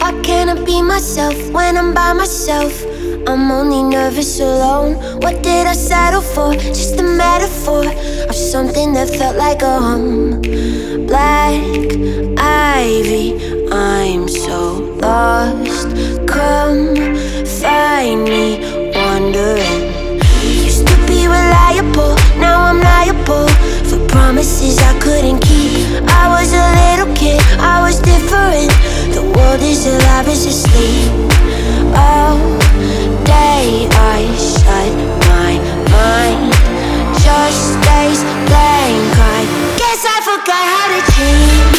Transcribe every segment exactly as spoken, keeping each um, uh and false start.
Why can't I be myself when I'm by myself? I'm only nervous alone. What did I settle for? Just a metaphor of something that felt like a home. Black ivy, I'm so lost. Come find me wondering. Used to be reliable, now I'm liable for promises I couldn't keep. I was a little kid, I was different. The world is alive, it's asleep. All day I shut my mind, just stays blank. I guess I forgot how to dream.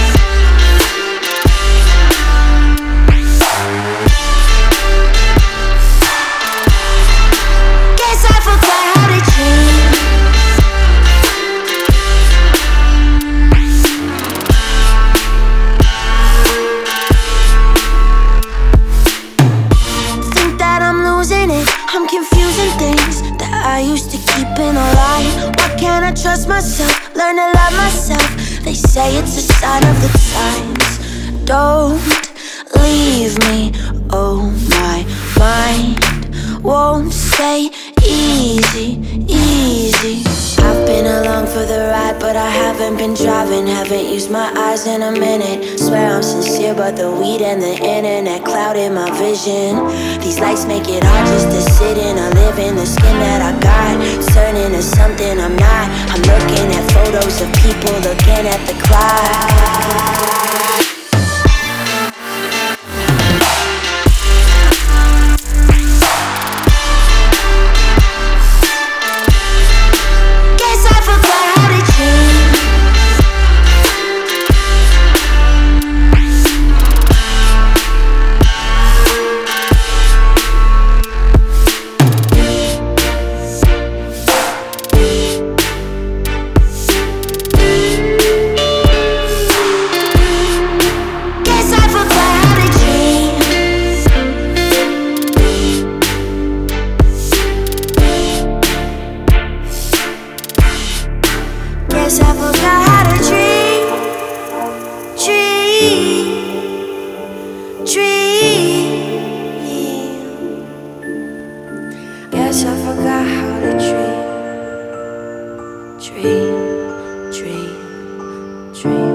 Guess I forgot how to dream. Think that I'm losing it, I'm confusing things that I used to keep in a lie. Why can't I trust myself, learn to love myself? They say it's a sign of the times. Don't leave me, oh my mind won't stay easy, easy. I've been along for the ride, but I haven't been driving. Haven't used my eyes in a minute. Swear I'm sincere, but the weed and the internet clouded my vision. These lights make it hard just to sit in. I live in the skin that I got, turning to something I'm not. I'm looking at photos of people looking at the clock. Guess I forgot how to dream, dream, dream. Guess I forgot how to dream, dream, dream, dream.